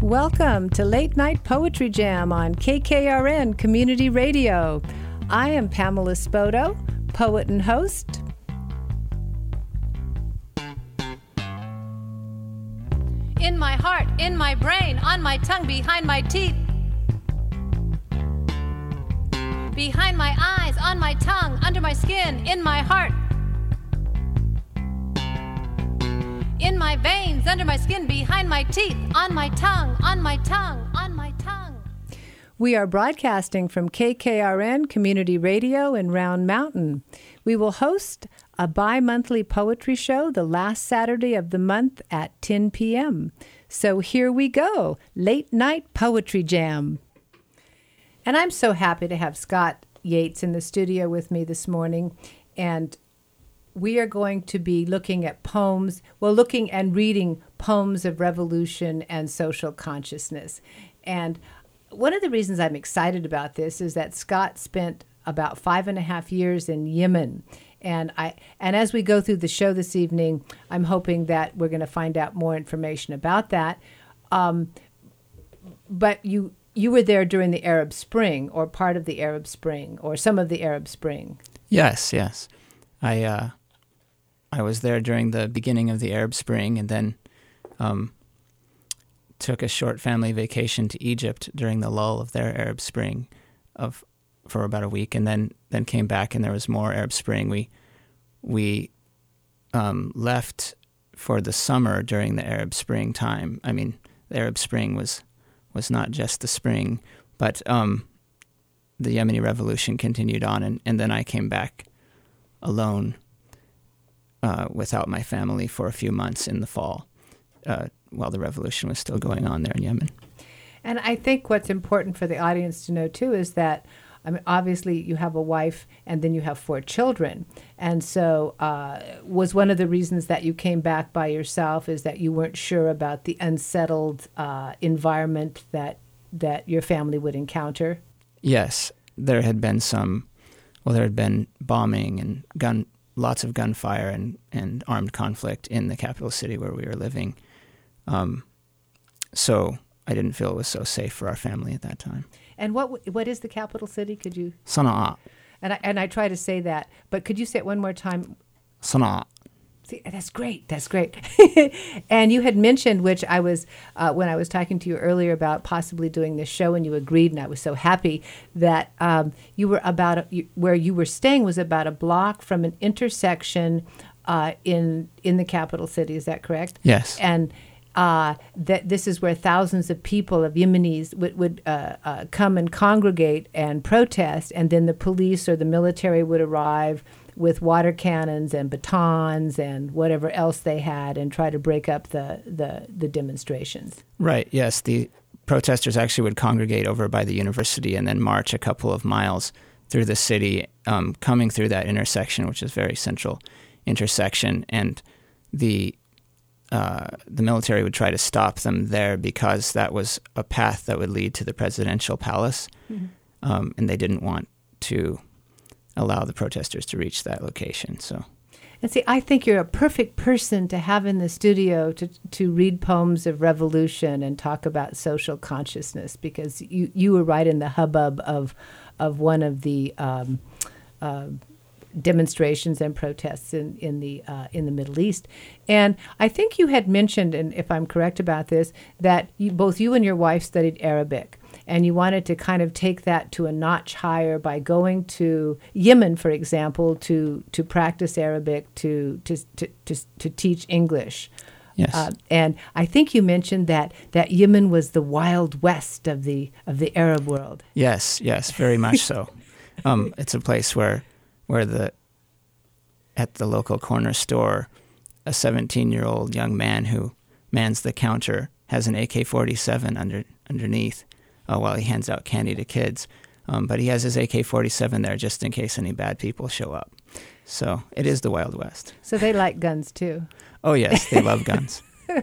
Welcome to Late Night Poetry Jam on KKRN Community Radio. I am Pamela Spoto, poet and host. In my heart, in my brain, on my tongue, behind my teeth. Behind my eyes, on my tongue, under my skin, in my heart. In my veins, under my skin, behind my teeth, on my tongue, on my tongue, on my tongue. We are broadcasting from KKRN Community Radio in Round Mountain. We will host a bi-monthly poetry show the last Saturday of the month at 10 p.m. So here we go, Late Night Poetry Jam. And I'm so happy to have Scott Yates in the studio with me this morning. And we are going to be looking at poems, looking and reading poems of revolution and social consciousness. And one of the reasons I'm excited about this is that Scott spent about 5.5 years in Yemen. And as we go through the show this evening, I'm hoping that we're going to find out more information about that. But you were there during the Arab Spring, or part of the Arab Spring, or some of the Arab Spring. Yes. I was there during the beginning of the Arab Spring, and then took a short family vacation to Egypt during the lull of their Arab Spring for about a week, and then came back, and there was more Arab Spring. We left for the summer during the Arab Spring time. I mean, the Arab Spring was not just the spring, but the Yemeni revolution continued on, and then I came back alone without my family for a few months in the fall while the revolution was still going on there in Yemen. And I think what's important for the audience to know, too, is that, I mean, obviously you have a wife and then you have 4 children. And so was one of the reasons that you came back by yourself is that you weren't sure about the unsettled environment that your family would encounter? Yes. There had been bombing and lots of gunfire and armed conflict in the capital city where we were living. So I didn't feel it was so safe for our family at that time. And what is the capital city? Could you? Sana'a. And I try to say that, but could you say it one more time? Sana'a. See, that's great. That's great. And you had mentioned, which I was, when I was talking to you earlier about possibly doing this show, and you agreed, and I was so happy that you were where you were staying was about a block from an intersection in the capital city. Is that correct? Yes. And that this is where thousands of people, of Yemenis, would come and congregate and protest, and then the police or the military would arrive with water cannons and batons and whatever else they had and try to break up the demonstrations. Right, yes. The protesters actually would congregate over by the university and then march a couple of miles through the city, coming through that intersection, which is a very central intersection. And the military would try to stop them there because that was a path that would lead to the presidential palace. Mm-hmm. And they didn't want to allow the protesters to reach that location. And see, I think you're a perfect person to have in the studio to read poems of revolution and talk about social consciousness, because you were right in the hubbub of one of the demonstrations and protests in the Middle East. And I think you had mentioned, and if I'm correct about this, that both you and your wife studied Arabic. And you wanted to kind of take that to a notch higher by going to Yemen, for example, to practice Arabic, to teach English. Yes. And I think you mentioned that Yemen was the Wild West of the Arab world. Yes, very much so. It's a place where at the local corner store, a 17-year-old young man who mans the counter has an AK-47 underneath. While he hands out candy to kids. But he has his AK-47 there just in case any bad people show up. So it is the Wild West. So they like guns too. Oh, yes, they love guns.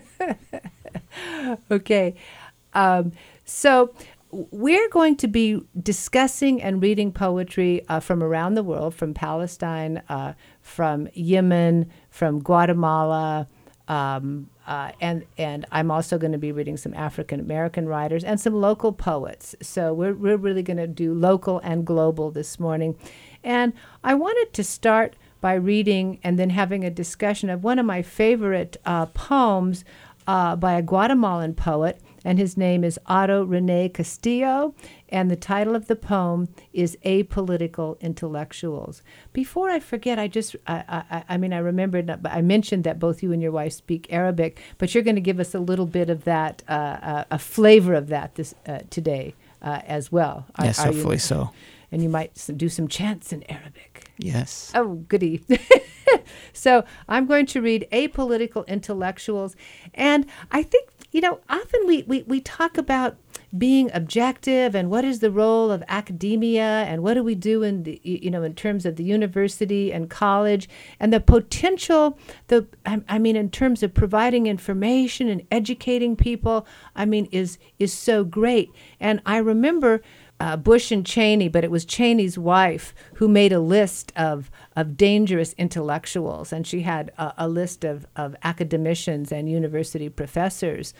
Okay. So we're going to be discussing and reading poetry from around the world, from Palestine, from Yemen, from Guatemala, And I'm also going to be reading some African American writers and some local poets. So we're really going to do local and global this morning. And I wanted to start by reading and then having a discussion of one of my favorite poems by a Guatemalan poet, and his name is Otto Rene Castillo, and the title of the poem is Apolitical Intellectuals. Before I forget, I remembered, I mentioned that both you and your wife speak Arabic, but you're going to give us a little bit of that, a flavor of that today as well. Yes, hopefully so. And you might do some chants in Arabic. Yes. Oh, goody. So I'm going to read Apolitical Intellectuals. And I think, often we talk about being objective and what is the role of academia and what do we do in the, in terms of the university and college and the potential, in terms of providing information and educating people, is so great. And I remember Bush and Cheney, but it was Cheney's wife who made a list of dangerous intellectuals, and she had a list of academicians and university professors,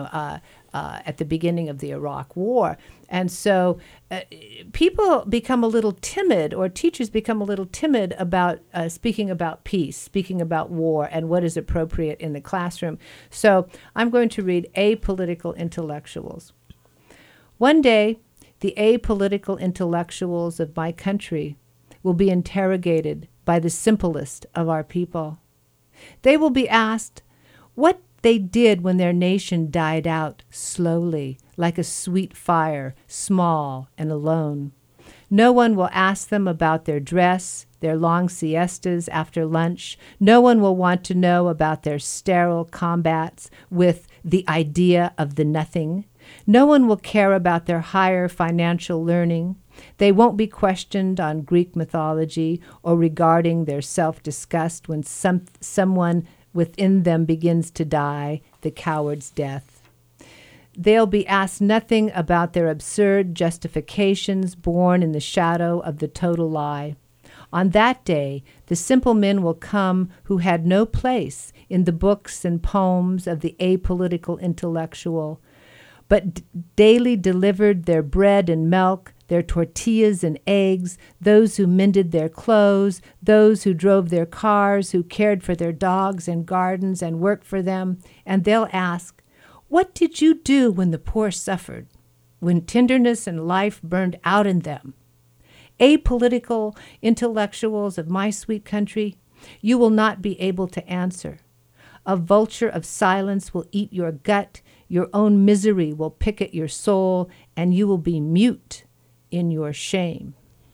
at the beginning of the Iraq War. And so people become a little timid, or teachers become a little timid about speaking about peace, speaking about war, and what is appropriate in the classroom. So I'm going to read Apolitical Intellectuals. One day, the apolitical intellectuals of my country will be interrogated by the simplest of our people. They will be asked what they did when their nation died out slowly, like a sweet fire, small and alone. No one will ask them about their dress, their long siestas after lunch. No one will want to know about their sterile combats with the idea of the nothing. No one will care about their higher financial learning. They won't be questioned on Greek mythology or regarding their self-disgust when someone within them begins to die, the coward's death. They'll be asked nothing about their absurd justifications born in the shadow of the total lie. On that day, the simple men will come who had no place in the books and poems of the apolitical intellectual, but daily delivered their bread and milk, their tortillas and eggs, those who mended their clothes, those who drove their cars, who cared for their dogs and gardens and worked for them. And they'll ask, what did you do when the poor suffered, when tenderness and life burned out in them? Apolitical intellectuals of my sweet country, you will not be able to answer. A vulture of silence will eat your gut, your own misery will pick at your soul, and you will be mute in your shame.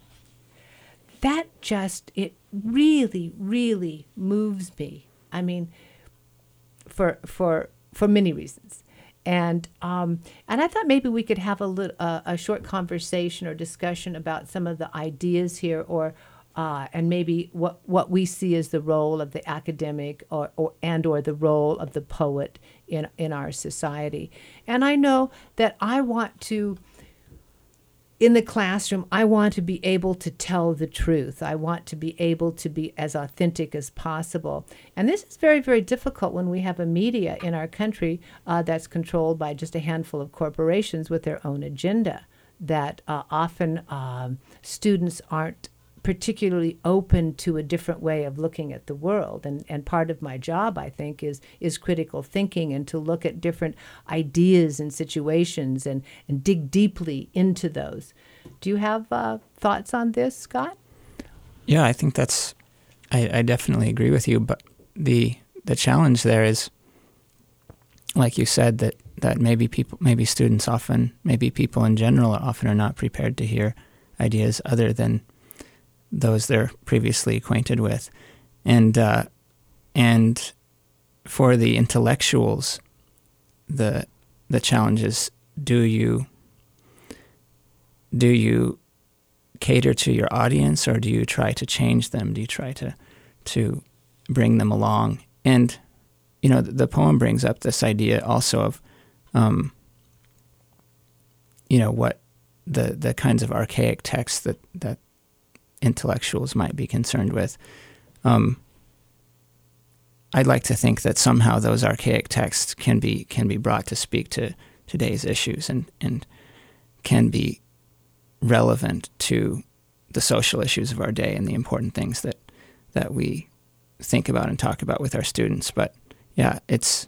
That it really, really moves me. For many reasons. And I thought maybe we could have a short conversation or discussion about some of the ideas here, or and maybe what we see as the role of the academic or the role of the poet in our society. And I know that I want to, in the classroom, I want to be able to tell the truth. I want to be able to be as authentic as possible. And this is very, very difficult when we have a media in our country that's controlled by just a handful of corporations with their own agenda, that often students aren't particularly open to a different way of looking at the world. And part of my job, I think, is critical thinking, and to look at different ideas and situations and dig deeply into those. Do you have thoughts on this, Scott? Yeah, I think I definitely agree with you, but the challenge there is, like you said, that maybe students often, maybe people in general often are not prepared to hear ideas other than those they're previously acquainted with. And for the intellectuals, the challenge is, do you cater to your audience, or do you try to change them? Do you try to bring them along? And the poem brings up this idea also of what the kinds of archaic texts that intellectuals might be concerned with. I'd like to think that somehow those archaic texts can be brought to speak to today's issues and can be relevant to the social issues of our day and the important things that we think about and talk about with our students. But yeah, it's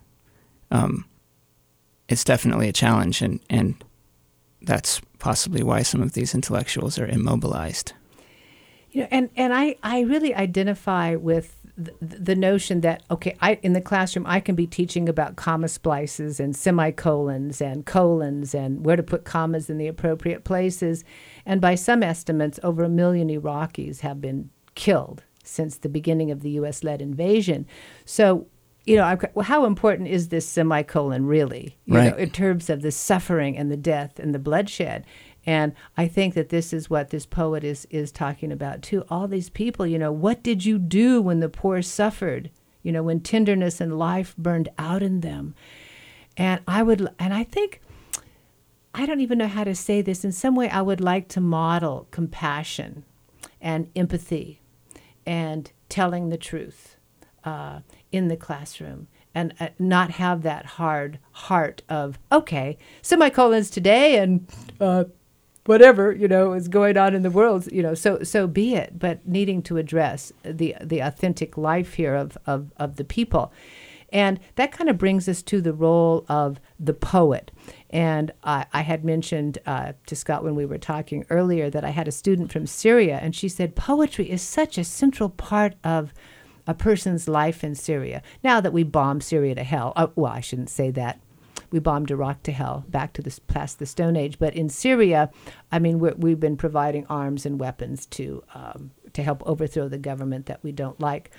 definitely a challenge, and that's possibly why some of these intellectuals are immobilized. And I really identify with the notion that, okay, in the classroom, I can be teaching about comma splices and semicolons and colons and where to put commas in the appropriate places. And by some estimates, over 1 million Iraqis have been killed since the beginning of the U.S.-led invasion. So, how important is this semicolon really, right, in terms of the suffering and the death and the bloodshed? And I think that this is what this poet is talking about too. All these people, what did you do when the poor suffered? When tenderness and life burned out in them. And I think, I don't even know how to say this. In some way, I would like to model compassion and empathy and telling the truth in the classroom. And not have that hard heart of, okay, semicolons today and whatever, is going on in the world, so be it, but needing to address the authentic life here of the people. And that kind of brings us to the role of the poet. And I had mentioned to Scott when we were talking earlier that I had a student from Syria, and she said, poetry is such a central part of a person's life in Syria. Now that we bombed Syria to hell, well, I shouldn't say that. We bombed Iraq to hell, back to past the Stone Age. But in Syria, I mean, we've been providing arms and weapons to help overthrow the government that we don't like.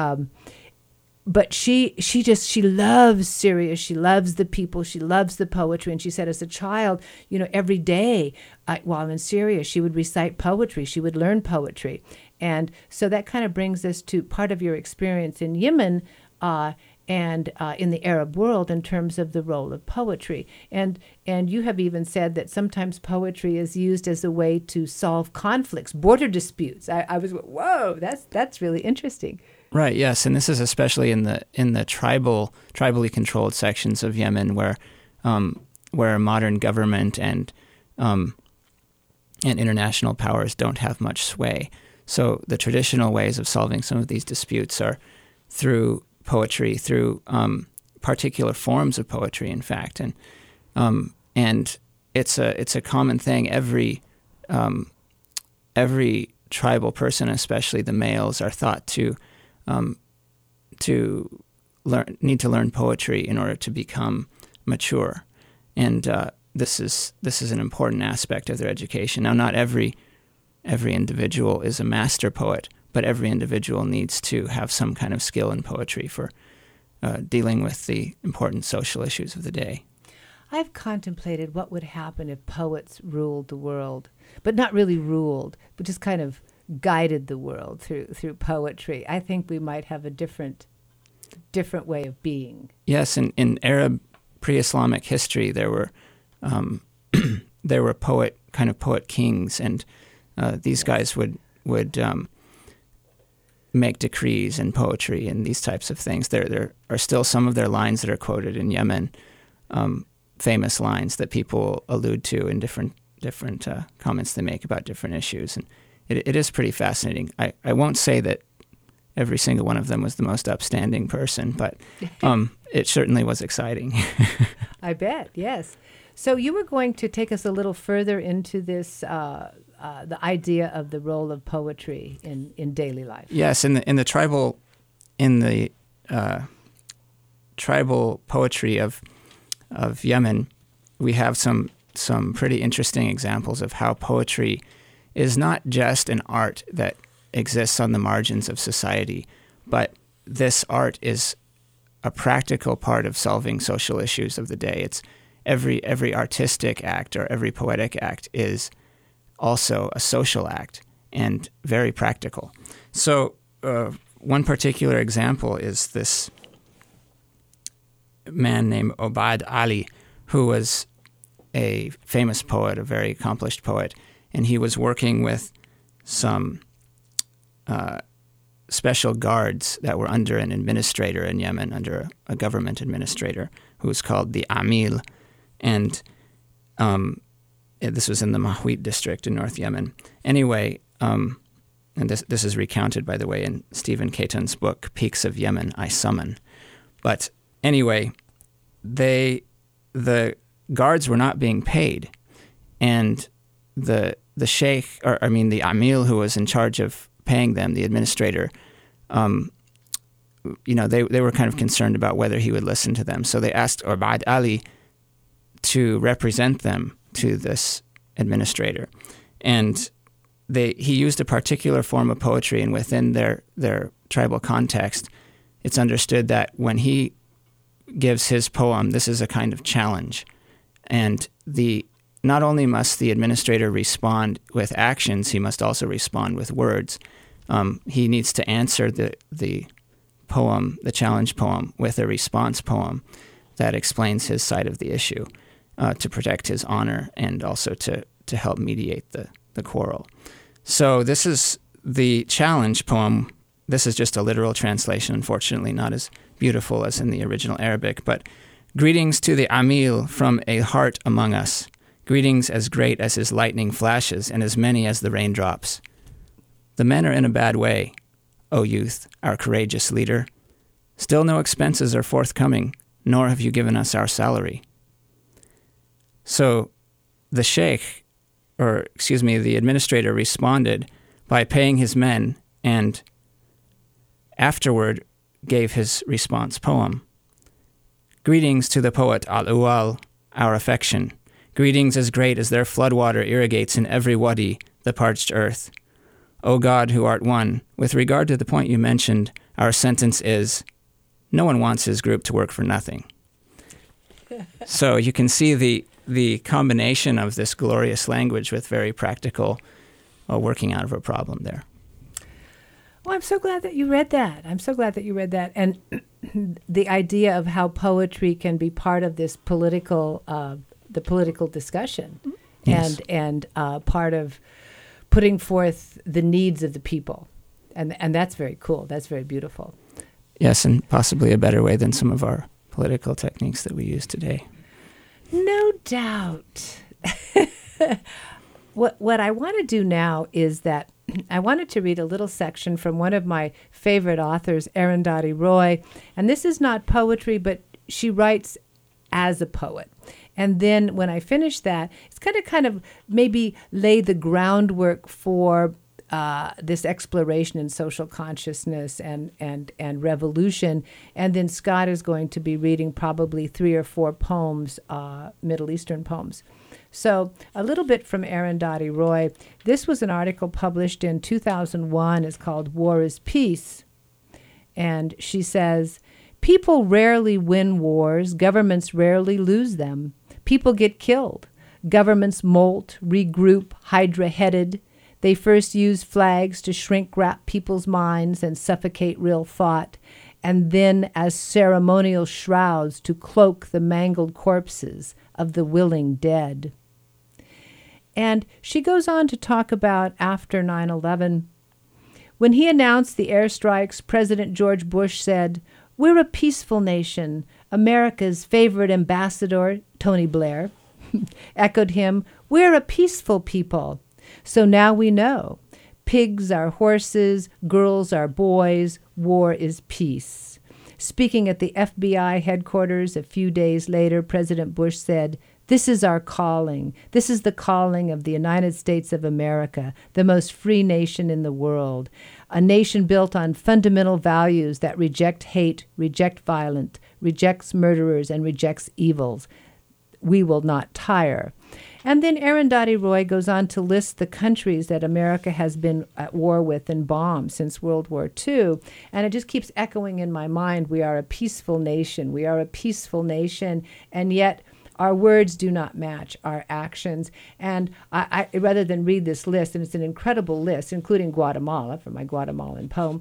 But she loves Syria. She loves the people. She loves the poetry. And she said, as a child, every day while in Syria, she would recite poetry. She would learn poetry. And so that kind of brings us to part of your experience in Yemen and in the Arab world in terms of the role of poetry. And you have even said that sometimes poetry is used as a way to solve conflicts, border disputes. I was, whoa, that's really interesting. Right, yes, and this is especially in the tribally controlled sections of Yemen where modern government and international powers don't have much sway. So the traditional ways of solving some of these disputes are through poetry, through particular forms of poetry, in fact, and it's a common thing. Every tribal person, especially the males, are thought to need to learn poetry in order to become mature, and this is an important aspect of their education. Now, not every individual is a master poet, but every individual needs to have some kind of skill in poetry for dealing with the important social issues of the day. I've contemplated what would happen if poets ruled the world, but not really ruled, but just kind of guided the world through poetry. I think we might have a different way of being. Yes, in Arab pre-Islamic history, there were poet kings, and these guys would make decrees in poetry and these types of things. There are still some of their lines that are quoted in Yemen, famous lines that people allude to in different comments they make about different issues, and it is pretty fascinating. I won't say that every single one of them was the most upstanding person, but it certainly was exciting. I bet, yes. So you were going to take us a little further into this, the idea of the role of poetry in daily life. Yes, in the tribal poetry of Yemen, we have some pretty interesting examples of how poetry is not just an art that exists on the margins of society, but this art is a practical part of solving social issues of the day. It's every artistic act or every poetic act is also a social act and very practical. So one particular example is this man named Obad Ali, who was a famous poet, a very accomplished poet, and he was working with some special guards that were under an administrator in Yemen, under a government administrator who was called the Amil. And this was in the Mahwit district in North Yemen. Anyway, and this is recounted, by the way, in Stephen Caton's book, Peaks of Yemen, I Summon. But anyway, the guards were not being paid. And the sheikh, the Amil who was in charge of paying them, the administrator, they were kind of concerned about whether he would listen to them. So they asked Ubaid Ali to represent them to this administrator. And he used a particular form of poetry, and within their tribal context, it's understood that when he gives his poem, this is a kind of challenge. And not only must the administrator respond with actions, he must also respond with words. He needs to answer the poem, the challenge poem, with a response poem that explains his side of the issue to protect his honor and also to help mediate the quarrel. So this is the challenge poem. This is just a literal translation, unfortunately, not as beautiful as in the original Arabic. But greetings to the Amil from a heart among us. Greetings as great as his lightning flashes and as many as the raindrops. The men are in a bad way, O youth, our courageous leader. Still no expenses are forthcoming, nor have you given us our salary. So the the administrator responded by paying his men and afterward gave his response poem. Greetings to the poet Al-Uwal, our affection. Greetings as great as their floodwater irrigates in every wadi, the parched earth. O God, who art one, with regard to the point you mentioned, our sentence is, no one wants his group to work for nothing. So you can see the combination of this glorious language with very practical working out of a problem there. Well, I'm so glad that you read that. And the idea of how poetry can be part of this political discussion, yes. and part of putting forth the needs of the people. And that's very cool. That's very beautiful. Yes, and possibly a better way than some of our political techniques that we use today. No doubt. What I want to do now is that I wanted to read a little section from one of my favorite authors, Arundhati Roy. And this is not poetry, but she writes as a poet. And then when I finish that, it's kind of maybe lay the groundwork for this exploration in social consciousness and revolution. And then Scott is going to be reading probably 3 or 4 poems, Middle Eastern poems. So a little bit from Arundhati Roy. This was an article published in 2001. It's called War is Peace. And she says, people rarely win wars. Governments rarely lose them. People get killed. Governments molt, regroup, hydra-headed. They first use flags to shrink-wrap people's minds and suffocate real thought, and then as ceremonial shrouds to cloak the mangled corpses of the willing dead. And she goes on to talk about after 9/11. When he announced the airstrikes, President George Bush said, "We're a peaceful nation." America's favorite ambassador, Tony Blair, echoed him, "We're a peaceful people." So now we know. Pigs are horses, girls are boys, war is peace. Speaking at the FBI headquarters a few days later, President Bush said, "This is our calling. This is the calling of the United States of America, the most free nation in the world, a nation built on fundamental values that reject hate, reject violence, rejects murderers, and rejects evils. We will not tire." And then Arundhati Roy goes on to list the countries that America has been at war with and bombed since World War II. And it just keeps echoing in my mind, we are a peaceful nation. We are a peaceful nation, and yet our words do not match our actions. And I rather than read this list, and it's an incredible list, including Guatemala, from my Guatemalan poem,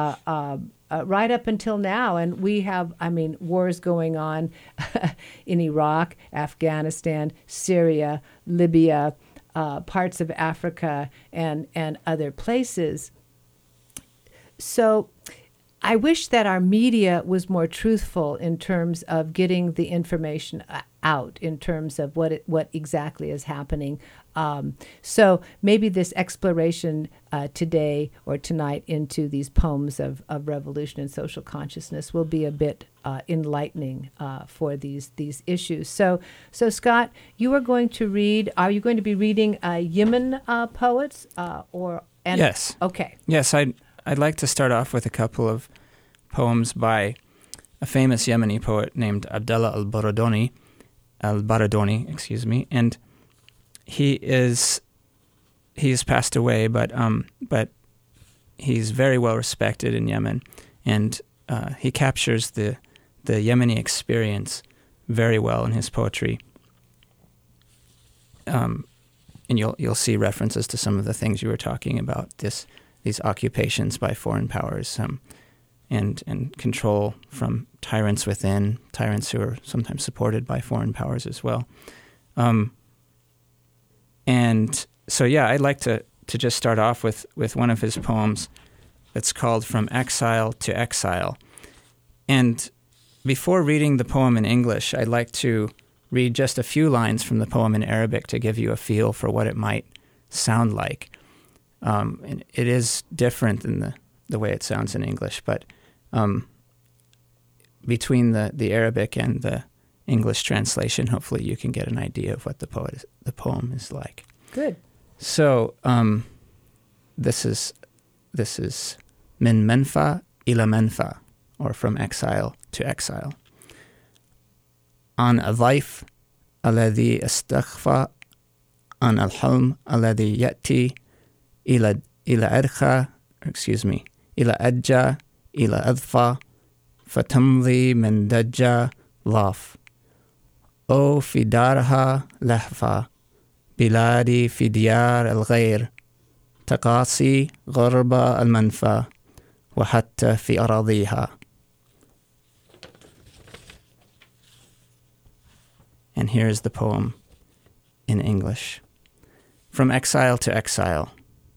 right up until now. And we have, wars going on in Iraq, Afghanistan, Syria, Libya, parts of Africa, and other places. So I wish that our media was more truthful in terms of getting the information out, in terms of what exactly is happening. So maybe this exploration today or tonight into these poems of revolution and social consciousness will be a bit enlightening for these issues. So Scott, you are going to read. Are you going to be reading Yemen poets Yes. Okay. Yes, I'd like to start off with a couple of poems by a famous Yemeni poet named Abdallah al-Baradoni, and he's passed away, but he's very well respected in Yemen, and he captures the Yemeni experience very well in his poetry. And you'll see references to some of the things you were talking about, these occupations by foreign powers, and control from tyrants within, tyrants who are sometimes supported by foreign powers as well. And so, I'd like to just start off with one of his poems that's called From Exile to Exile. And before reading the poem in English, I'd like to read just a few lines from the poem in Arabic to give you a feel for what it might sound like. And it is different than the way it sounds in English, but between the Arabic and the English translation, hopefully you can get an idea of what the poem is like. Good. So this is Min Menfa ila Menfa, or From Exile to Exile. An الضيف الذي استخفى عن الحلم الذي يأتي إلى أرخى إلى أدجى إلى أضفى فتمضي من دجى ضاف أو في دارها لهفة بلادي في ديار الغير تقاسي غرب المنفى وحتى في أراضيها. And here's the poem in English. From Exile to Exile.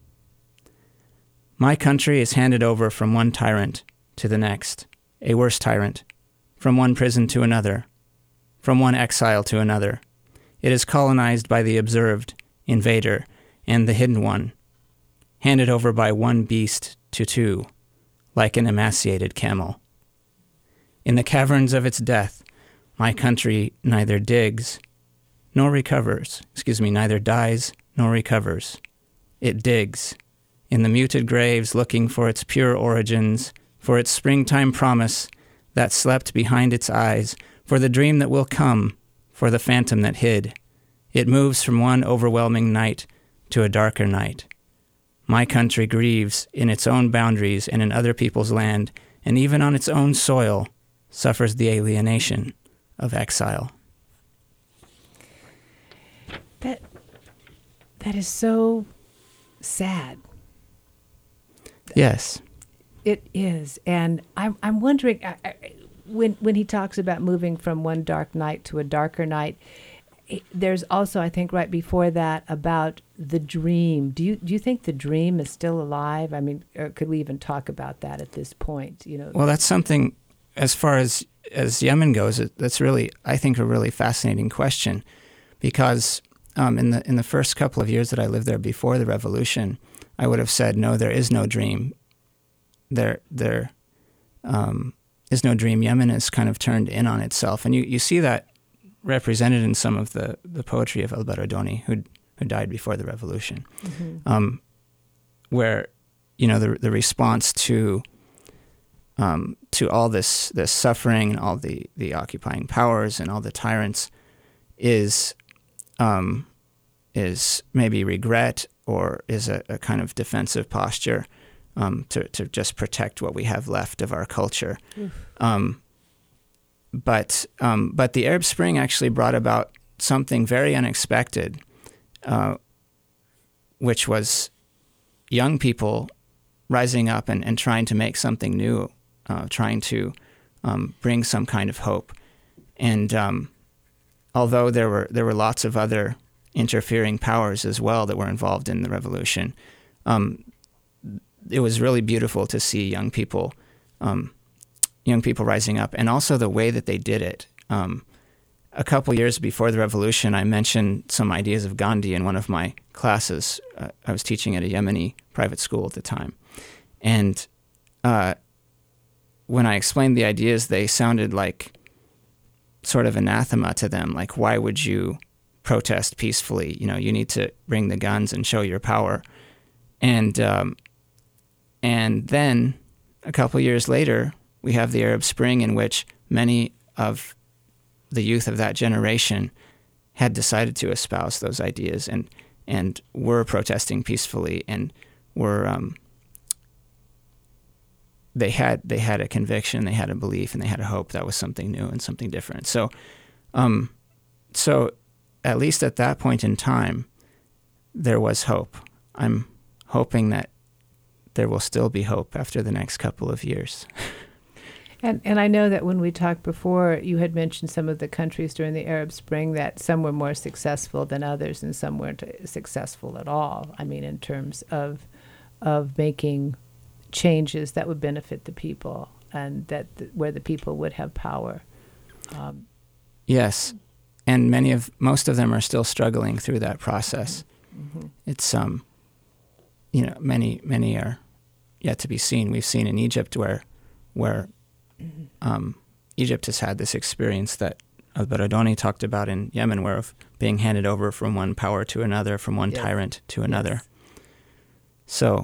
My country is handed over from one tyrant to the next, a worse tyrant, from one prison to another, from one exile to another. It is colonized by the observed, invader, and the hidden one, handed over by one beast to two, like an emaciated camel. In the caverns of its death, my country neither dies nor recovers. Neither dies nor recovers. It digs in the muted graves, looking for its pure origins, for its springtime promise that slept behind its eyes, for the dream that will come, for the phantom that hid. It moves from one overwhelming night to a darker night. My country grieves in its own boundaries and in other people's land, and even on its own soil suffers the alienation of exile. That is so sad. Yes. It is. And I'm wondering, when he talks about moving from one dark night to a darker night, there's also, I think, right before that, about the dream. Do you think the dream is still alive? I mean, or could we even talk about that at this point? Well, that's something, as far as Yemen goes, that's really, I think, a really fascinating question, because in the first couple of years that I lived there before the revolution, I would have said, no, there is no dream. There is no dream. Yemen is kind of turned in on itself, and you see that represented in some of the poetry of al-Baradoni, who died before the revolution, mm-hmm. Where the response to all this suffering and all the occupying powers and all the tyrants is maybe regret, or is a kind of defensive posture to just protect what we have left of our culture. But the Arab Spring actually brought about something very unexpected, which was young people rising up and trying to make something new, trying to bring some kind of hope. And although there were lots of other interfering powers as well that were involved in the revolution, it was really beautiful to see young people rising up, and also the way that they did it. A couple years before the revolution, I mentioned some ideas of Gandhi in one of my classes. I was teaching at a Yemeni private school at the time. And when I explained the ideas, they sounded like sort of anathema to them. Like, why would you protest peacefully? You know, you need to bring the guns and show your power. And then a couple years later, we have the Arab Spring, in which many of the youth of that generation had decided to espouse those ideas and were protesting peacefully, and were they had a conviction, they had a belief, and they had a hope that was something new and something different. So at least at that point in time, there was hope. I'm hoping that there will still be hope after the next couple of years. And I know that when we talked before, you had mentioned some of the countries during the Arab Spring, that some were more successful than others and some weren't successful at all. I mean, in terms of making changes that would benefit the people, and that where the people would have power. Yes, and most of them are still struggling through that process. Mm-hmm. It's many are yet to be seen. We've seen in Egypt where Egypt has had this experience that al-Baradani talked about in Yemen, where of being handed over from one power to another, from one tyrant to another. Yes. So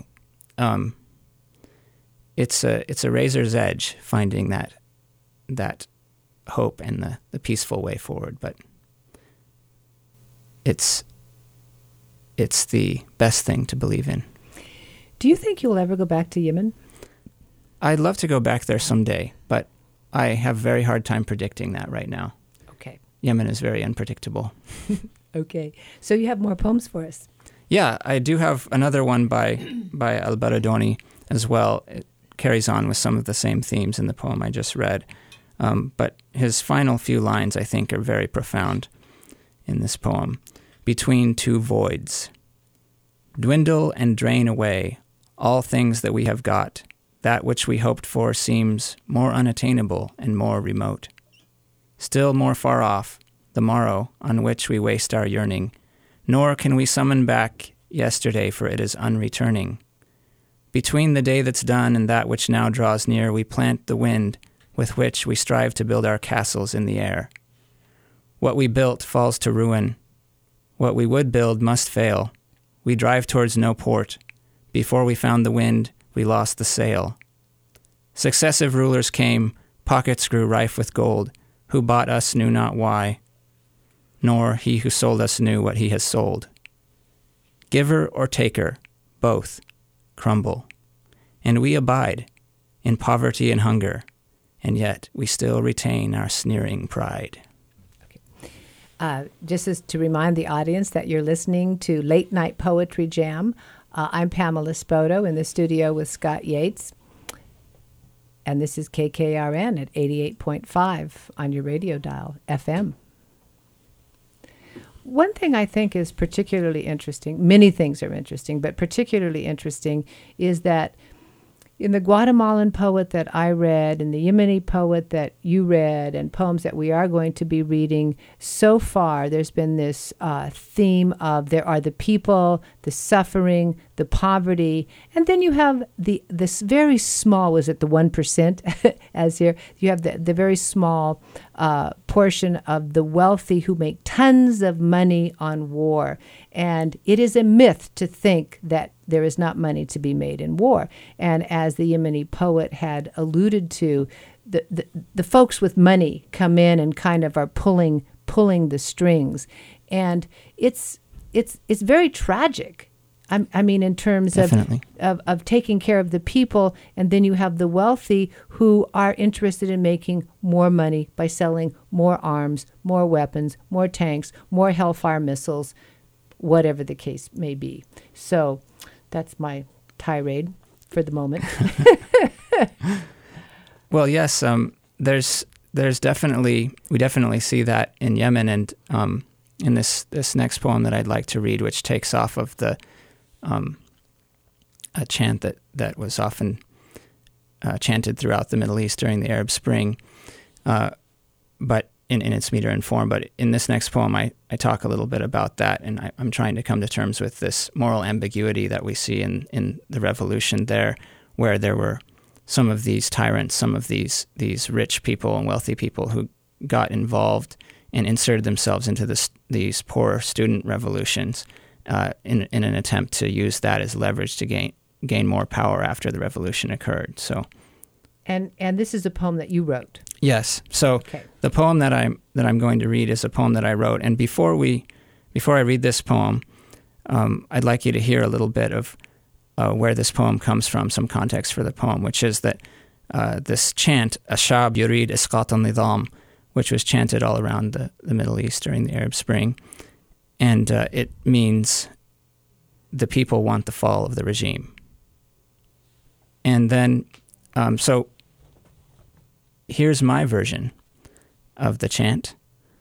it's a razor's edge finding that hope and the peaceful way forward, but it's the best thing to believe in. Do you think you'll ever go back to Yemen? I'd love to go back there someday, but I have a very hard time predicting that right now. Okay. Yemen is very unpredictable. Okay. So you have more poems for us? Yeah, I do have another one by al-Baradani as well. It carries on with some of the same themes in the poem I just read. But his final few lines, I think, are very profound in this poem. Between two voids. Dwindle and drain away all things that we have got. That which we hoped for seems more unattainable and more remote. Still more far off, the morrow on which we waste our yearning, nor can we summon back yesterday, for it is unreturning. Between the day that's done and that which now draws near, we plant the wind with which we strive to build our castles in the air. What we built falls to ruin. What we would build must fail. We drive towards no port. Before we found the wind, we lost the sail. Successive rulers came, pockets grew rife with gold. Who bought us knew not why, nor he who sold us knew what he has sold. Giver or taker, both crumble, and we abide in poverty and hunger, and yet we still retain our sneering pride. Just as to remind the audience that you're listening to Late Night Poetry Jam. I'm Pamela Spoto in the studio with Scott Yates. And this is KKRN at 88.5 on your radio dial, FM. One thing I think is particularly interesting, many things are interesting, but particularly interesting is that in the Guatemalan poet that I read, and the Yemeni poet that you read, and poems that we are going to be reading, so far there's been this theme of there are the people, the suffering, the poverty, and then you have this very small, was it the 1%, as here, you have the very small portion of the wealthy who make tons of money on war. And it is a myth to think that there is not money to be made in war. And as the Yemeni poet had alluded to, the folks with money come in and kind of are pulling the strings. And it's very tragic. I mean, in terms of taking care of the people, and then you have the wealthy who are interested in making more money by selling more arms, more weapons, more tanks, more Hellfire missiles, whatever the case may be. So that's my tirade for the moment. Well, yes, there's definitely, we definitely see that in Yemen, and in this next poem that I'd like to read, which takes off of the a chant that was often chanted throughout the Middle East during the Arab Spring, but in its meter and form. But in this next poem, I talk a little bit about that, and I'm trying to come to terms with this moral ambiguity that we see in the revolution there, where there were some of these tyrants, some of these rich people and wealthy people who got involved and inserted themselves into these poor student revolutions in an attempt to use that as leverage to gain more power after the revolution occurred. So, and this is a poem that you wrote. Yes. So the poem that I'm going to read is a poem that I wrote. And before I read this poem, I'd like you to hear a little bit of where this poem comes from, some context for the poem, which is that this chant, Ashab Yurid Isqat al-Nidam, which was chanted all around the Middle East during the Arab Spring. And it means the people want the fall of the regime. And then, so here's my version of the chant.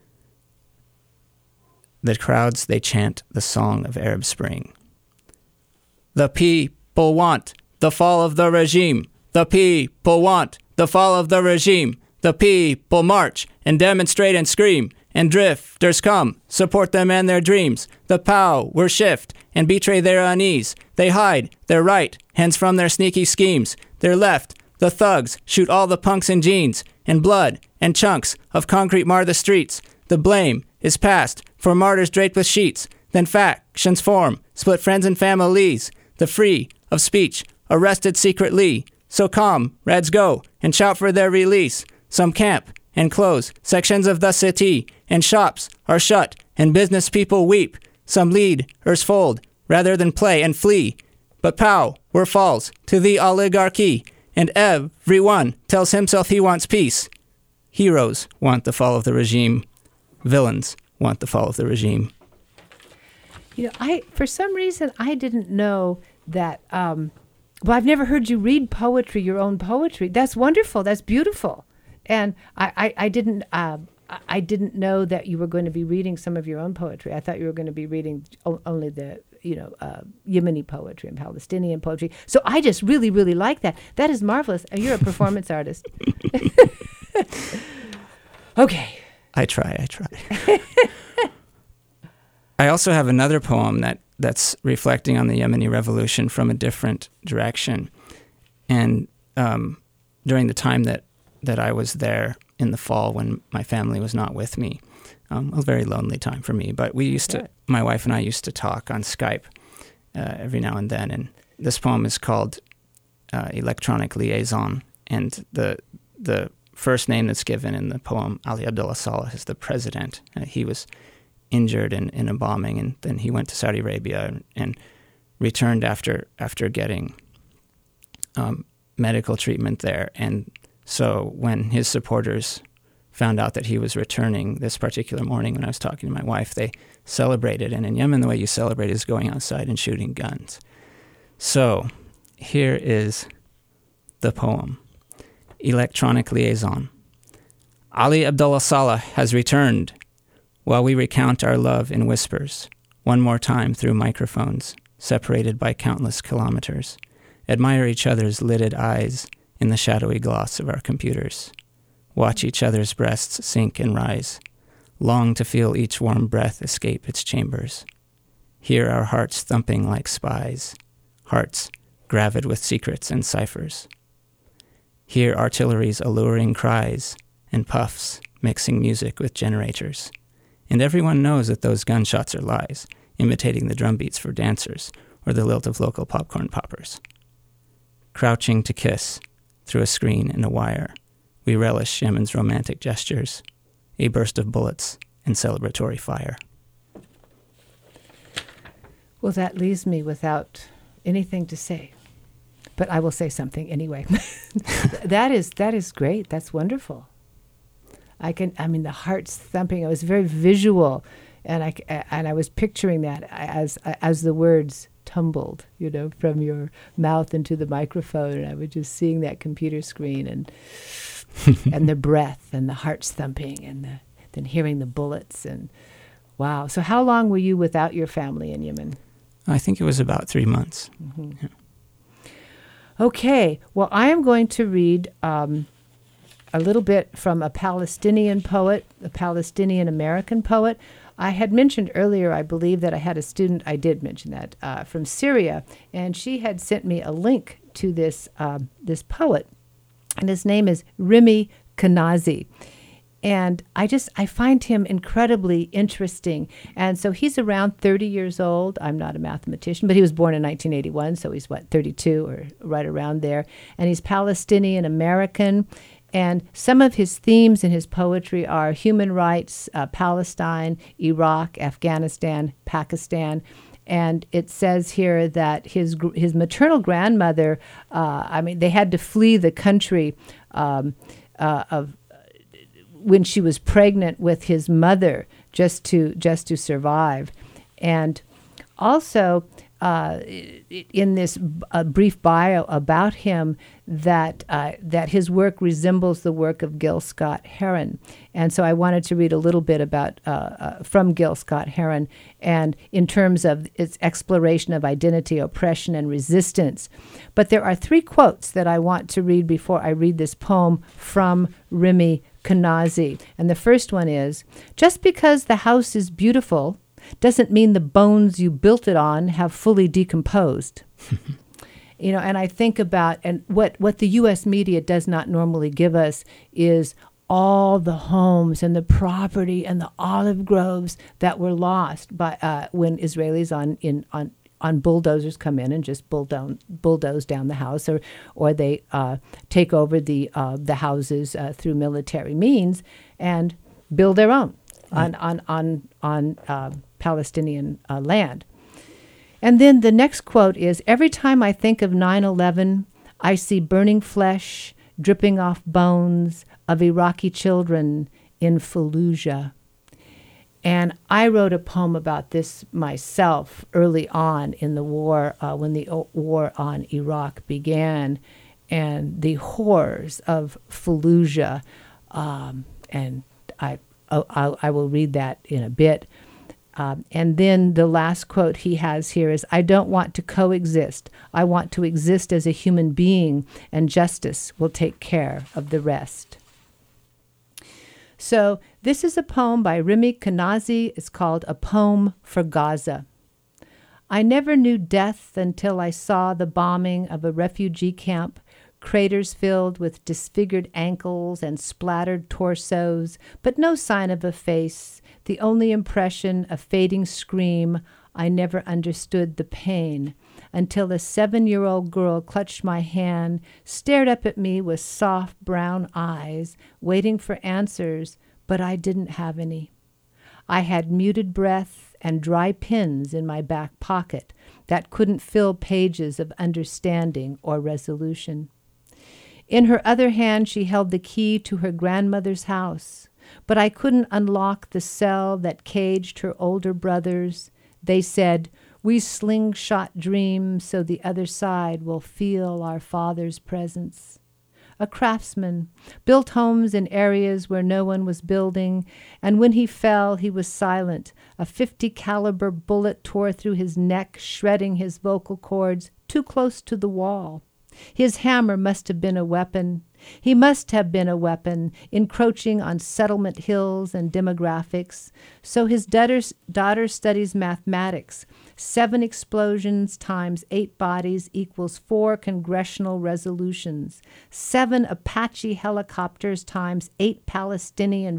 The crowds, they chant the song of Arab Spring. The people want the fall of the regime. The people want the fall of the regime. The people march and demonstrate and scream. And drifters come, support them and their dreams. The power shift and betray their unease. They hide their right hands from their sneaky schemes. Their left, the thugs, shoot all the punks in jeans. And blood and chunks of concrete mar the streets. The blame is passed for martyrs draped with sheets. Then factions form, split friends and families. The free of speech arrested secretly. So comrades go and shout for their release. Some camp and close sections of the city, and shops are shut and business people weep. Some leaders fold rather than play and flee. But power falls to the oligarchy, and everyone tells himself he wants peace. Heroes want the fall of the regime. Villains want the fall of the regime. You know, for some reason, I didn't know that, well, I've never heard you read poetry, your own poetry. That's wonderful. That's beautiful. And I didn't know that you were going to be reading some of your own poetry. I thought you were going to be reading only the, Yemeni poetry and Palestinian poetry. So I just really, really like that. That is marvelous. You're a performance artist. Okay. I try. I also have another poem that's reflecting on the Yemeni revolution from a different direction. And during the time that I was there in the fall when my family was not with me, a very lonely time for me. But we used to, my wife and I used to talk on Skype every now and then. And this poem is called Electronic Liaison. And the first name that's given in the poem, Ali Abdullah Saleh, is the president. He was injured in a bombing, and then he went to Saudi Arabia and returned after getting medical treatment there. And so when his supporters found out that he was returning this particular morning when I was talking to my wife, they celebrated. And in Yemen, the way you celebrate is going outside and shooting guns. So here is the poem, Electronic Liaison. Ali Abdullah Saleh has returned while we recount our love in whispers, one more time through microphones, separated by countless kilometers, admire each other's lidded eyes in the shadowy gloss of our computers, watch each other's breasts sink and rise, long to feel each warm breath escape its chambers, hear our hearts thumping like spies, hearts gravid with secrets and ciphers, hear artillery's alluring cries and puffs mixing music with generators. And everyone knows that those gunshots are lies, imitating the drum beats for dancers or the lilt of local popcorn poppers. Crouching to kiss through a screen and a wire, we relish Yemen's romantic gestures, a burst of bullets and celebratory fire. Well, that leaves me without anything to say, but I will say something anyway. That is great. That's wonderful. The heart's thumping. It was very visual, and I was picturing that as the words tumbled, from your mouth into the microphone, and I was just seeing that computer screen and and the breath and the heart's thumping and then hearing the bullets, and wow. So how long were you without your family in Yemen? I think it was about 3 months. Mm-hmm. Yeah. Okay, well, I am going to read a little bit from a Palestinian poet, a Palestinian-American poet. I had mentioned earlier, I believe, that I had a student, I did mention that, from Syria, and she had sent me a link to this poet, and his name is Rimi Kanazi. And I find him incredibly interesting. And so he's around 30 years old. I'm not a mathematician, but he was born in 1981, so he's, 32 or right around there. And he's Palestinian American. And some of his themes in his poetry are human rights, Palestine, Iraq, Afghanistan, Pakistan. And it says here that his maternal grandmother, they had to flee the country when she was pregnant with his mother just to survive. And also in this brief bio about him, that his work resembles the work of Gil Scott-Heron. And so I wanted to read a little bit about from Gil Scott-Heron, and in terms of its exploration of identity, oppression, and resistance. But there are 3 quotes that I want to read before I read this poem from Rimi Kanazi. And the first one is, just because the house is beautiful doesn't mean the bones you built it on have fully decomposed. And I think about, and what the U.S. media does not normally give us is all the homes and the property and the olive groves that were lost by when Israelis on bulldozers come in and just bulldoze down the house, or they take over the houses through military means and build their own on Palestinian land. And then the next quote is, every time I think of 9/11, I see burning flesh dripping off bones of Iraqi children in Fallujah. And I wrote a poem about this myself early on in the war, when the war on Iraq began, and the horrors of Fallujah. And I will read that in a bit. And then the last quote he has here is, I don't want to coexist. I want to exist as a human being, and justice will take care of the rest. So this is a poem by Rimi Kanazi. It's called A Poem for Gaza. I never knew death until I saw the bombing of a refugee camp, craters filled with disfigured ankles and splattered torsos, but no sign of a face, the only impression a fading scream. I never understood the pain until a 7-year-old girl clutched my hand, stared up at me with soft brown eyes, waiting for answers, but I didn't have any. I had muted breath and dry pins in my back pocket that couldn't fill pages of understanding or resolution. In her other hand, she held the key to her grandmother's house, but I couldn't unlock the cell that caged her older brothers. They said, we slingshot dreams so the other side will feel our father's presence. A craftsman, built homes in areas where no one was building, and when he fell, he was silent. A .50 caliber bullet tore through his neck, shredding his vocal cords too close to the wall. His hammer must have been a weapon. He must have been a weapon, encroaching on settlement hills and demographics. So his daughter studies mathematics. 7 explosions times 8 bodies equals 4 congressional resolutions. 7 Apache helicopters times 8 Palestinian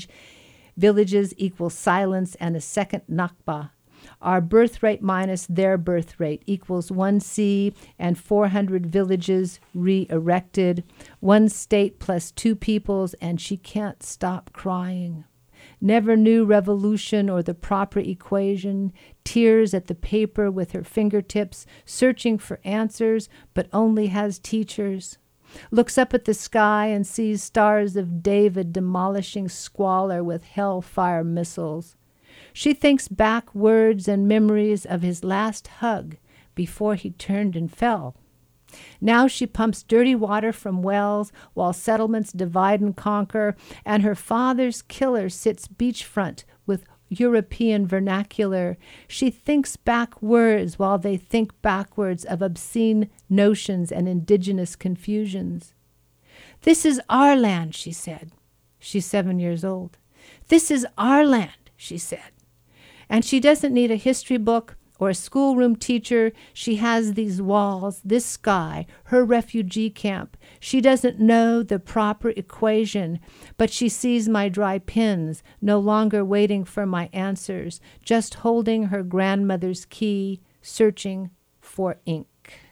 villages equals silence and a second Nakba. Our birth rate minus their birth rate equals 1C and 400 villages re-erected, 1 state plus 2 peoples, and she can't stop crying. Never knew revolution or the proper equation, tears at the paper with her fingertips, searching for answers, but only has teachers. Looks up at the sky and sees stars of David demolishing squalor with hellfire missiles. She thinks back words and memories of his last hug before he turned and fell. Now she pumps dirty water from wells while settlements divide and conquer, and her father's killer sits beachfront with European vernacular. She thinks back words while they think backwards of obscene notions and indigenous confusions. This is our land, she said. She's 7 years old. This is our land, she said. And she doesn't need a history book or a schoolroom teacher. She has these walls, this sky, her refugee camp. She doesn't know the proper equation, but she sees my dry pins, no longer waiting for my answers, just holding her grandmother's key, searching for ink.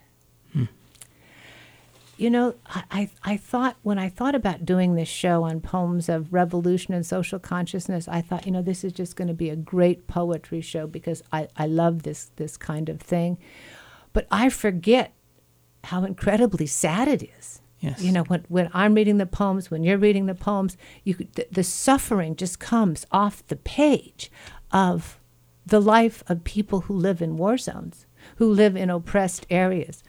You know, I thought, when I thought about doing this show on poems of revolution and social consciousness, I thought, you know, this is just going to be a great poetry show because I love this kind of thing. But I forget how incredibly sad it is. Yes. You know, when I'm reading the poems, when you're reading the poems, the suffering just comes off the page of the life of people who live in war zones, who live in oppressed areas.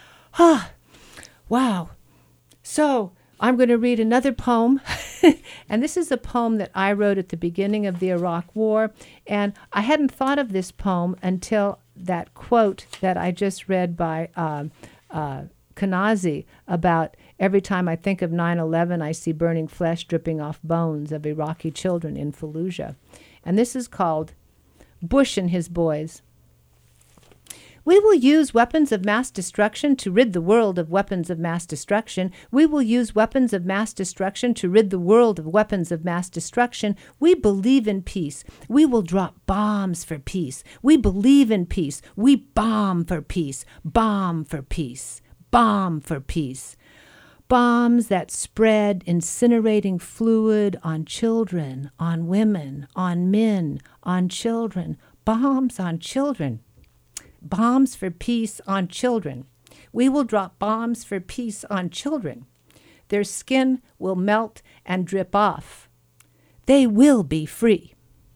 Wow. So I'm going to read another poem. And this is a poem that I wrote at the beginning of the Iraq War. And I hadn't thought of this poem until that quote that I just read by Kanazi about every time I think of 9/11, I see burning flesh dripping off bones of Iraqi children in Fallujah. And this is called Bush and His Boys. We will use weapons of mass destruction to rid the world of weapons of mass destruction. We will use weapons of mass destruction to rid the world of weapons of mass destruction. We believe in peace. We will drop bombs for peace. We believe in peace. We bomb for peace. Bomb for peace. Bomb for peace. Bombs that spread incinerating fluid on children, on women, on men, on children. Bombs on children. Bombs for peace on children. We will drop bombs for peace on children. Their skin will melt and drip off. They will be free.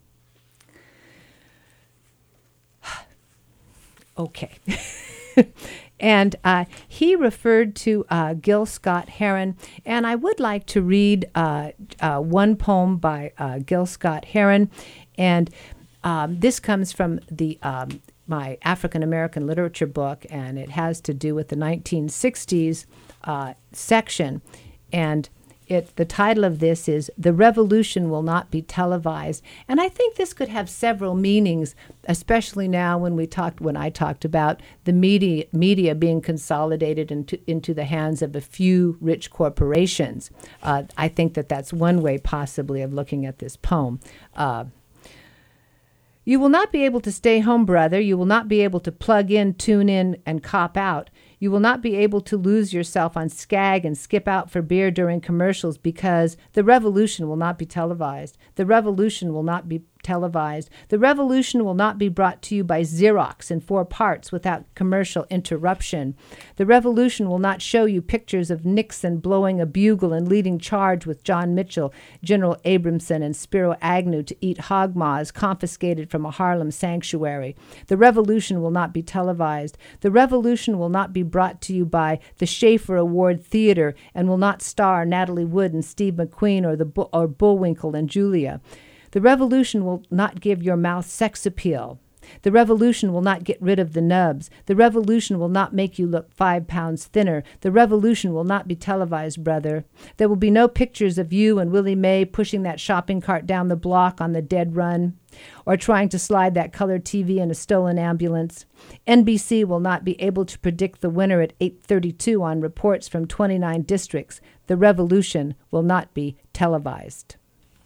Okay. And he referred to Gil Scott-Heron, and I would like to read one poem by Gil Scott-Heron, and this comes from the my African American literature book, and it has to do with the 1960s section. And the title of this is "The Revolution Will Not Be Televised." And I think this could have several meanings, especially now when I talked about the media being consolidated into the hands of a few rich corporations. I think that's one way possibly of looking at this poem. You will not be able to stay home, brother. You will not be able to plug in, tune in, and cop out. You will not be able to lose yourself on Skag and skip out for beer during commercials because the revolution will not be televised. The revolution will not be televised. The revolution will not be brought to you by Xerox in 4 parts without commercial interruption. The revolution will not show you pictures of Nixon blowing a bugle and leading charge with John Mitchell, General Abramson, and Spiro Agnew to eat hog maws confiscated from a Harlem sanctuary. The revolution will not be televised. The revolution will not be brought to you by the Schaefer Award Theater and will not star Natalie Wood and Steve McQueen or Bullwinkle and Julia. The revolution will not give your mouth sex appeal. The revolution will not get rid of the nubs. The revolution will not make you look 5 pounds thinner. The revolution will not be televised, brother. There will be no pictures of you and Willie Mae pushing that shopping cart down the block on the dead run, or trying to slide that colored TV in a stolen ambulance. NBC will not be able to predict the winner at 8:32 on reports from 29 districts. The revolution will not be televised.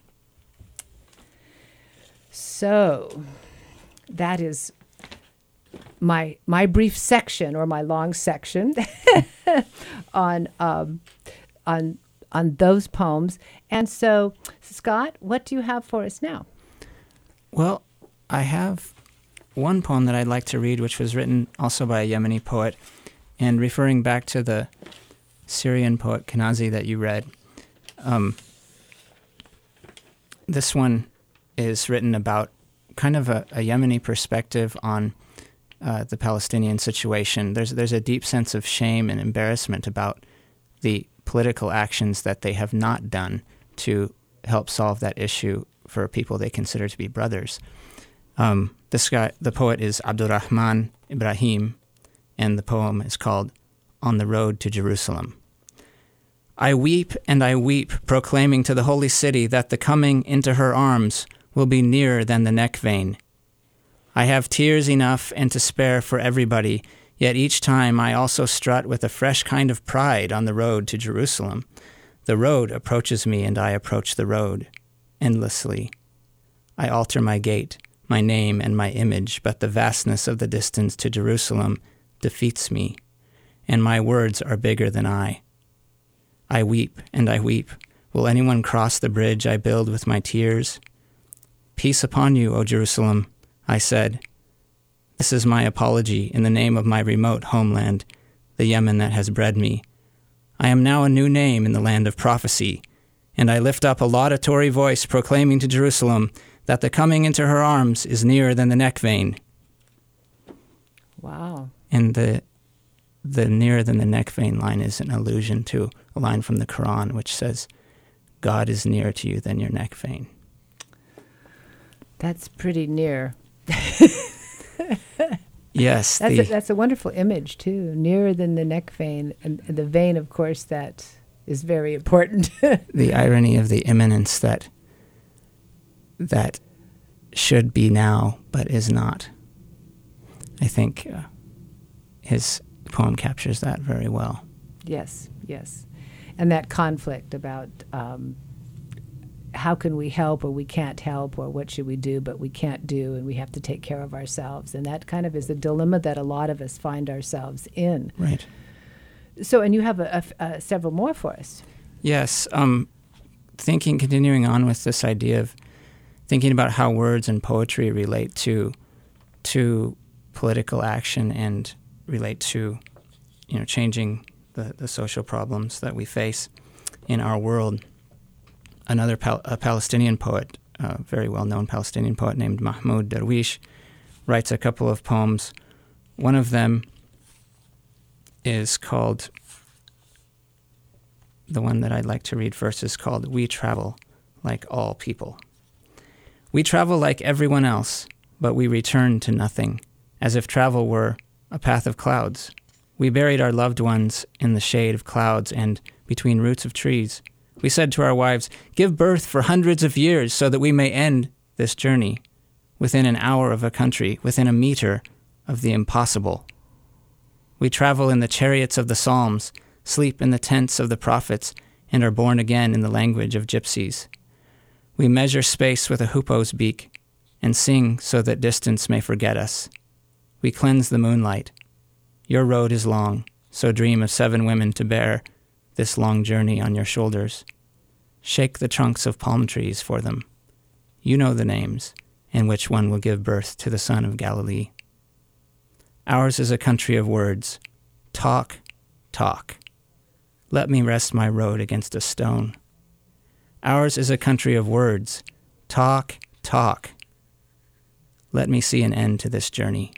So that is my brief section, or my long section on those poems. And so, Scott, what do you have for us now? Well, I have one poem that I'd like to read, which was written also by a Yemeni poet, and referring back to the Syrian poet Kanazi that you read. This one is written about kind of a Yemeni perspective on the Palestinian situation. There's a deep sense of shame and embarrassment about the political actions that they have not done to help solve that issue for people they consider to be brothers. The poet is Abdurrahman Ibrahim, and the poem is called On the Road to Jerusalem. I weep and I weep, proclaiming to the holy city that the coming into her arms will be nearer than the neck vein. I have tears enough and to spare for everybody, yet each time I also strut with a fresh kind of pride on the road to Jerusalem. The road approaches me and I approach the road, endlessly. I alter my gait, my name and my image, but the vastness of the distance to Jerusalem defeats me, and my words are bigger than I. I weep and I weep. Will anyone cross the bridge I build with my tears? Peace upon you, O Jerusalem, I said. This is my apology in the name of my remote homeland, the Yemen that has bred me. I am now a new name in the land of prophecy, and I lift up a laudatory voice proclaiming to Jerusalem that the coming into her arms is nearer than the neck vein. Wow. And the nearer than the neck vein line is an allusion to a line from the Quran which says, God is nearer to you than your neck vein. That's pretty near. Yes. That's a wonderful image, too. Nearer than the neck vein. And the vein, of course, that is very important. The irony of the imminence that should be now, but is not. I think his poem captures that very well. Yes, yes. And that conflict about how can we help or we can't help, or what should we do but we can't do, and we have to take care of ourselves. And that kind of is a dilemma that a lot of us find ourselves in. Right. So, and you have several more for us. Yes. Continuing on with this idea of thinking about how words and poetry relate to political action and relate to, changing the social problems that we face in our world. Another Palestinian poet, a very well-known Palestinian poet named Mahmoud Darwish, writes a couple of poems. One of them is called, the one that I'd like to read first is called We Travel Like All People. We travel like everyone else, but we return to nothing, as if travel were a path of clouds. We buried our loved ones in the shade of clouds and between roots of trees. We said to our wives, give birth for hundreds of years so that we may end this journey within an hour of a country, within a meter of the impossible. We travel in the chariots of the Psalms, sleep in the tents of the prophets, and are born again in the language of gypsies. We measure space with a hoopoe's beak and sing so that distance may forget us. We cleanse the moonlight. Your road is long, so dream of 7 women to bear this long journey on your shoulders. Shake the trunks of palm trees for them. You know the names, and which one will give birth to the son of Galilee. Ours is a country of words. Talk, talk. Let me rest my road against a stone. Ours is a country of words. Talk, talk. Let me see an end to this journey.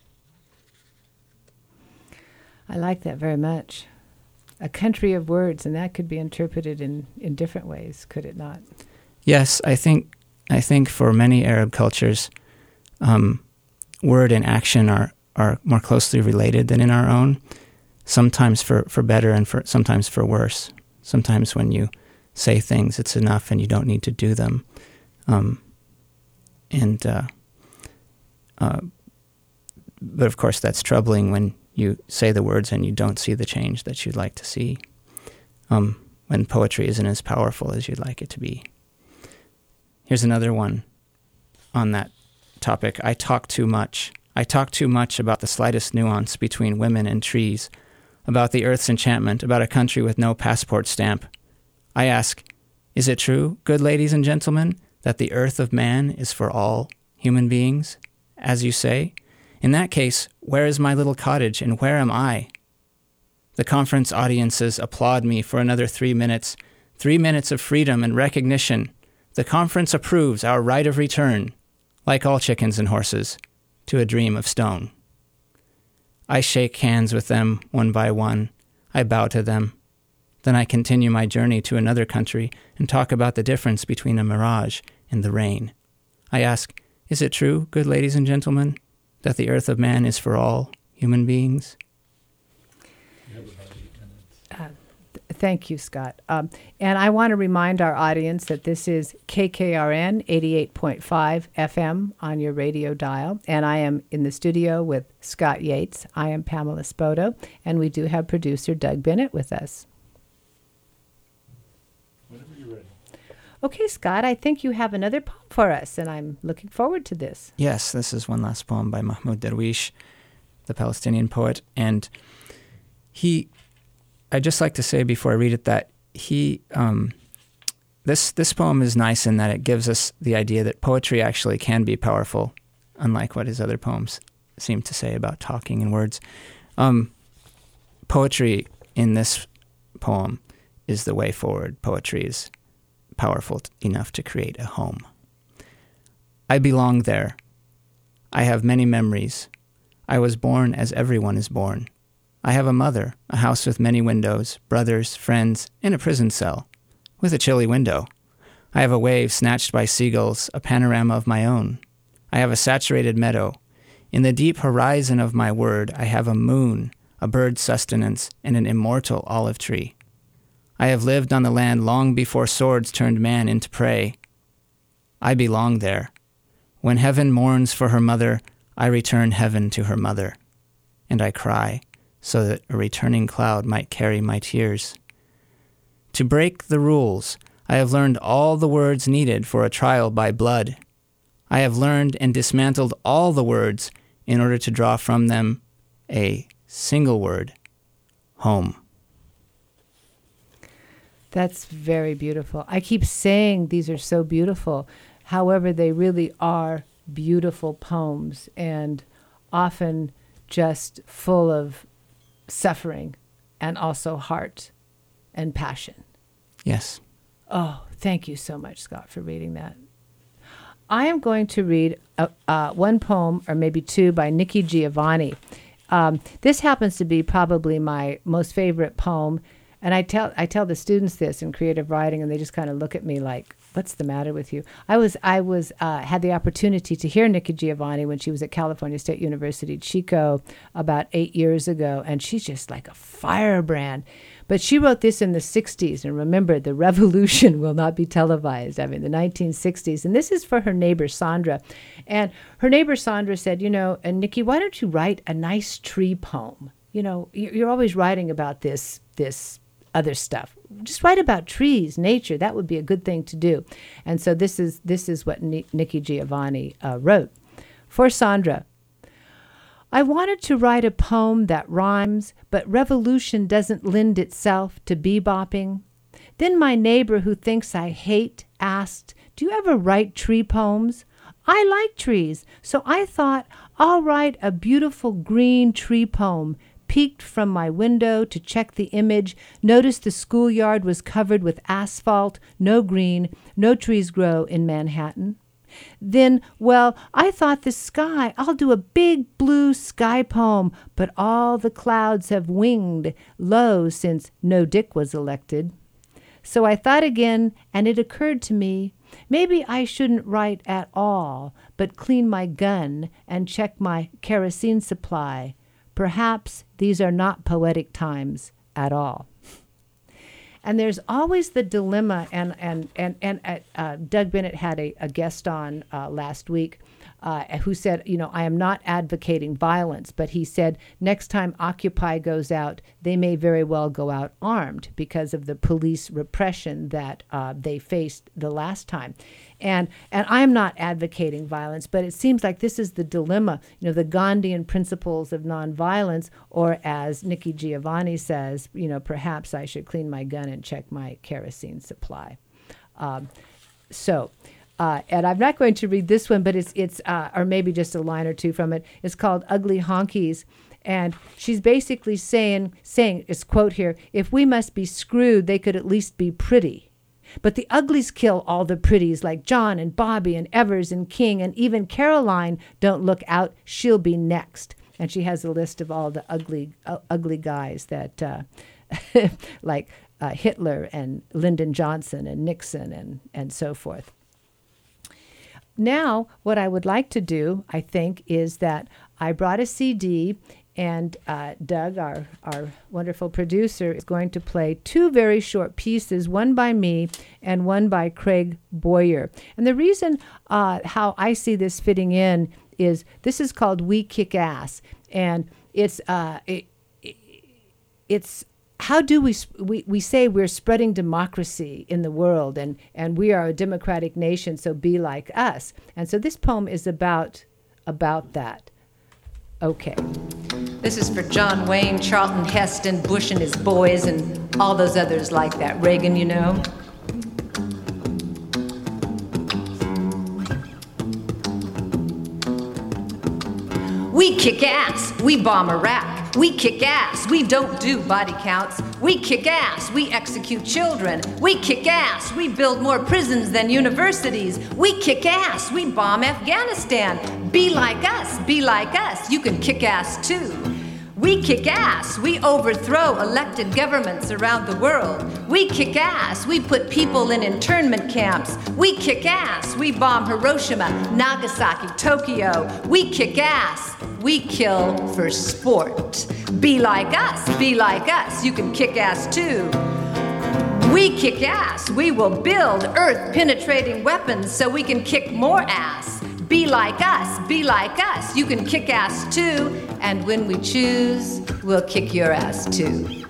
I like that very much. A country of words, and that could be interpreted in different ways, could it not? Yes, I think for many Arab cultures, word and action are more closely related than in our own, sometimes for better and sometimes for worse. Sometimes when you say things, it's enough and you don't need to do them. But of course that's troubling when you say the words and you don't see the change that you'd like to see, when poetry isn't as powerful as you'd like it to be. Here's another one on that topic. I talk too much. I talk too much about the slightest nuance between women and trees, about the earth's enchantment, about a country with no passport stamp. I ask, is it true, good ladies and gentlemen, that the earth of man is for all human beings, as you say? In that case, where is my little cottage and where am I? The conference audiences applaud me for another 3 minutes, 3 minutes of freedom and recognition. The conference approves our right of return, like all chickens and horses, to a dream of stone. I shake hands with them one by one. I bow to them. Then I continue my journey to another country and talk about the difference between a mirage and the rain. I ask, is it true, good ladies and gentlemen, that the earth of man is for all human beings? Thank you, Scott. And I want to remind our audience that this is KKRN 88.5 FM on your radio dial. And I am in the studio with Scott Yates. I am Pamela Spoto. And we do have producer Doug Bennett with us. Whenever you're ready. Okay, Scott, I think you have another poem for us, and I'm looking forward to this. Yes, this is one last poem by Mahmoud Darwish, the Palestinian poet. And I'd just like to say before I read it that this poem is nice in that it gives us the idea that poetry actually can be powerful, unlike what his other poems seem to say about talking in words. Poetry in this poem is the way forward. Poetry is powerful enough to create a home. I belong there. I have many memories. I was born as everyone is born. I have a mother, a house with many windows, brothers, friends, and a prison cell with a chilly window. I have a wave snatched by seagulls, a panorama of my own. I have a saturated meadow. In the deep horizon of my word, I have a moon, a bird's sustenance, and an immortal olive tree. I have lived on the land long before swords turned man into prey. I belong there. When heaven mourns for her mother, I return heaven to her mother. And I cry, so that a returning cloud might carry my tears. To break the rules, I have learned all the words needed for a trial by blood. I have learned and dismantled all the words in order to draw from them a single word, home. That's very beautiful. I keep saying these are so beautiful. However, they really are beautiful poems and often just full of suffering and also heart and passion. Yes. Oh, thank you so much, Scott, for reading that. I am going to read one poem, or maybe two, by Nikki Giovanni. This happens to be probably my most favorite poem, and I tell the students this in creative writing, and they just kind of look at me like, "What's the matter with you?" I had the opportunity to hear Nikki Giovanni when she was at California State University, Chico, about 8 years ago, and she's just like a firebrand. But she wrote this in the 60s, and remember, the revolution will not be televised. I mean, the 1960s. And this is for her neighbor, Sandra. And her neighbor, Sandra, said, and Nikki, why don't you write a nice tree poem? You're always writing about this other stuff. Just write about trees, nature. That would be a good thing to do. And so this is what Nikki Giovanni wrote. For Sandra, I wanted to write a poem that rhymes, but revolution doesn't lend itself to bebopping. Then my neighbor who thinks I hate asked, do you ever write tree poems? I like trees, so I thought I'll write a beautiful green tree poem. Peeked from my window to check the image, noticed the schoolyard was covered with asphalt, no green, no trees grow in Manhattan. Then, I thought the sky, I'll do a big blue sky poem, but all the clouds have winged low since no Dick was elected. So I thought again, and it occurred to me, maybe I shouldn't write at all, but clean my gun and check my kerosene supply. Perhaps these are not poetic times at all. And there's always the dilemma, and Doug Bennett had a guest on last week who said, I am not advocating violence, but he said next time Occupy goes out, they may very well go out armed because of the police repression that they faced the last time. And I'm not advocating violence, but it seems like this is the dilemma, the Gandhian principles of nonviolence, or as Nikki Giovanni says, perhaps I should clean my gun and check my kerosene supply. And I'm not going to read this one, but it's or maybe just a line or two from it. It's called Ugly Honkies. And she's basically saying, it's quote here, if we must be screwed, they could at least be pretty. But the uglies kill all the pretties like John and Bobby and Evers and King, and even Caroline, don't look out, she'll be next. And she has a list of all the ugly guys that, like Hitler and Lyndon Johnson and Nixon and so forth. now what I would like to do, I think, is that I brought a CD, and Doug, our wonderful producer, is going to play 2 very short pieces, one by me and one by Craig Boyer. And the reason how I see this fitting in is this is called We Kick Ass. And it's how do we say we're spreading democracy in the world, and we are a democratic nation, so be like us. And so this poem is about that. Okay. This is for John Wayne, Charlton Heston, Bush and his boys, and all those others like that. Reagan, you know. We kick ass, we bomb Iraq. We kick ass, we don't do body counts. We kick ass, we execute children. We kick ass, we build more prisons than universities. We kick ass, we bomb Afghanistan. Be like us, you can kick ass too. We kick ass, we overthrow elected governments around the world. We kick ass, we put people in internment camps. We kick ass, we bomb Hiroshima, Nagasaki, Tokyo. We kick ass, we kill for sport. Be like us, you can kick ass too. We kick ass, we will build earth-penetrating weapons so we can kick more ass. Be like us, you can kick ass too. And when we choose, we'll kick your ass too.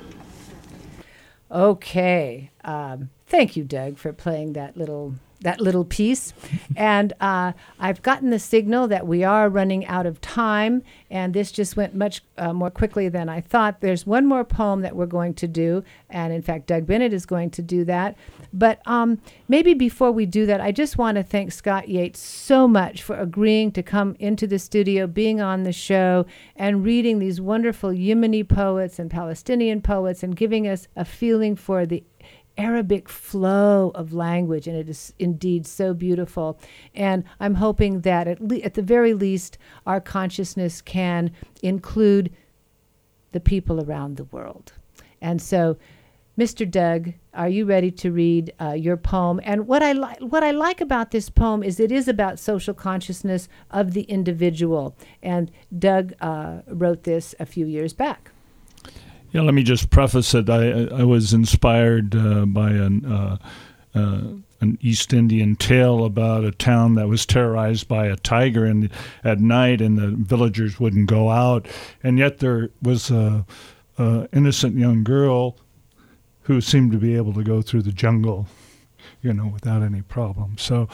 Okay. Thank you, Doug, for playing that little piece. And I've gotten the signal that we are running out of time, and this just went much more quickly than I thought. There's one more poem that we're going to do, and in fact, Doug Bennett is going to do that. But maybe before we do that, I just want to thank Scott Yates so much for agreeing to come into the studio, being on the show, and reading these wonderful Yemeni poets and Palestinian poets, and giving us a feeling for the Arabic flow of language, and it is indeed so beautiful. And I'm hoping that at the very least, our consciousness can include the people around the world. And so, Mr. Doug, are you ready to read your poem? And what I like about this poem is it is about social consciousness of the individual. And Doug wrote this a few years back. Yeah, let me just preface it. I was inspired by an East Indian tale about a town that was terrorized by a tiger at night, and the villagers wouldn't go out. And yet there was a innocent young girl who seemed to be able to go through the jungle, without any problem. So,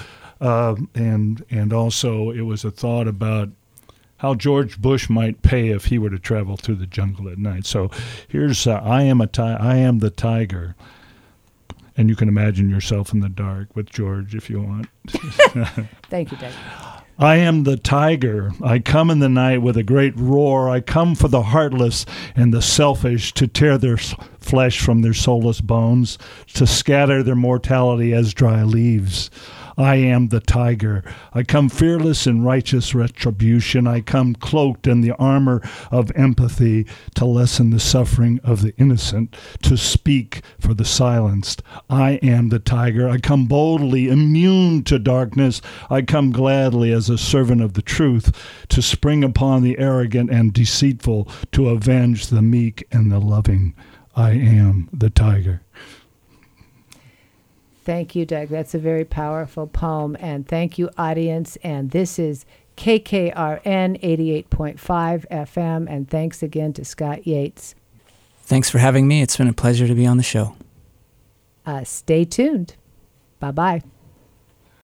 and also it was a thought about how George Bush might pay if he were to travel through the jungle at night. So here's I am the tiger. And you can imagine yourself in the dark with George if you want. Thank you, Dave. I am the tiger. I come in the night with a great roar. I come for the heartless and the selfish, to tear their flesh from their soulless bones, to scatter their mortality as dry leaves. I am the tiger. I come fearless in righteous retribution. I come cloaked in the armor of empathy, to lessen the suffering of the innocent, to speak for the silenced. I am the tiger. I come boldly, immune to darkness. I come gladly as a servant of the truth, to spring upon the arrogant and deceitful, to avenge the meek and the loving. I am the tiger. Thank you, Doug. That's a very powerful poem. And thank you, audience. And this is KKRN 88.5 FM. And thanks again to Scott Yates. Thanks for having me. It's been a pleasure to be on the show. Stay tuned. Bye-bye.